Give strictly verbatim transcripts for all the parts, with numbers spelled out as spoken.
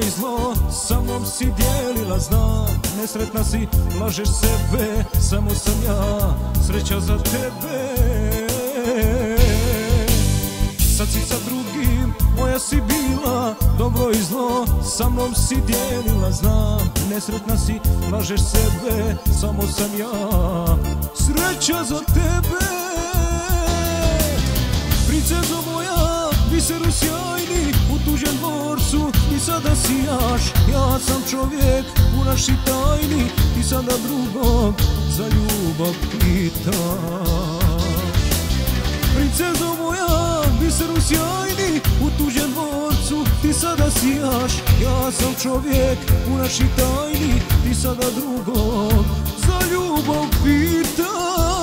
i zlo sa mnom si dijelila, znam. Nesretna si, lažeš sebe, samo sam ja sreća za tebe. Sad si sa drugim, moja si bila, dobro i zlo sa mnom si dijelila, znam. Nesretna si, lažeš sebe, samo sam ja sreća za tebe. Princezo moja, biseru sjajni, u tuđem dvorcu ti sada sijaš. Ja sam čovjek u naši tajni, ti sada drugog za ljubav pitaš. Princezo moja, biseru sjajni, u tuđem dvorcu ti sada sijaš. Ja sam čovjek u naši tajni, ti sada drugog za ljubav pitaš.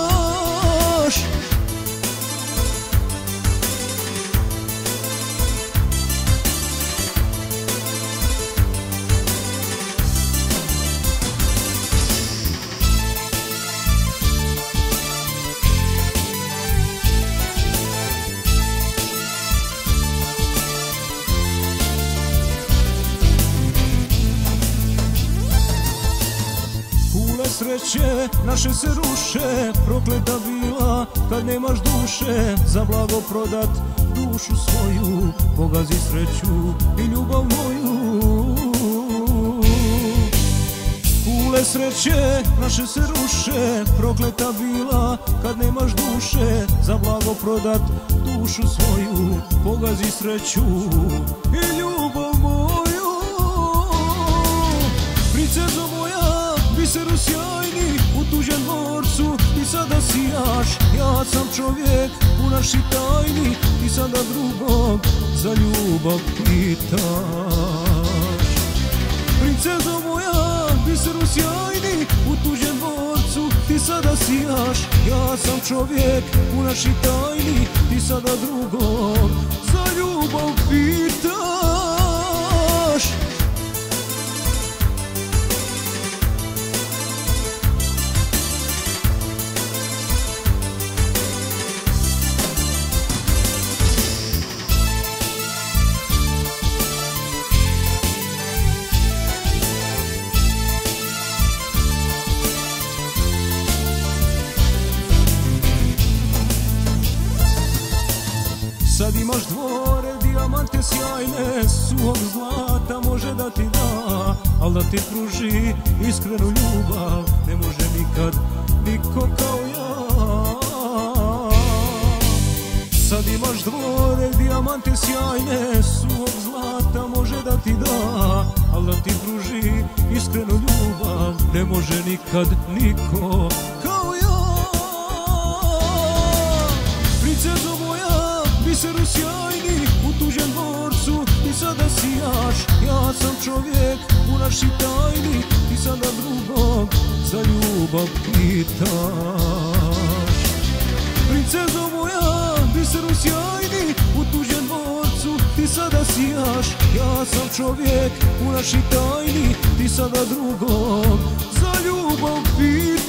Sreće naše se ruše, prokleta bila kad nemaš duše. Za blago prodat dušu svoju, pogazi sreću i ljubav moju. Kule sreće naše se ruše, prokleta bila kad nemaš duše. Za blago prodat dušu svoju, pogazi sreću i ljubav moju. Princezo moja, biseru sjajni, u tuđem dvorcu ti sada sijaš. Ja sam čovjek u naši tajni, ti sada drugog za ljubav pitaš. Princezo moja, biseru sjajni, u tuđem dvorcu ti sada sijaš. Ja sam čovjek u naši tajni, ti sada drugog za ljubav pitaš. Sad imaš dvore, dijamante sjajne, suhog zlata može da ti da, al da ti pruži iskrenu ljubav ne može nikad niko kao ja. Sad imaš dvore, dijamante sjajne, suhog zlata može da ti da, al da ti pruži iskrenu ljubav ne može nikad niko kao ja. Princezo moja, biseru sjajni, u tuđem dvorcu ti sada sijaš. Ja sam čovjek u naši tajni, ti sada drugog za ljubav pitaš. Princezo moja, biseru sjajni, u tuđem dvorcu ti sada sijaš. Ja sam čovjek u naši tajni, ti sada drugog za ljubav pitaš.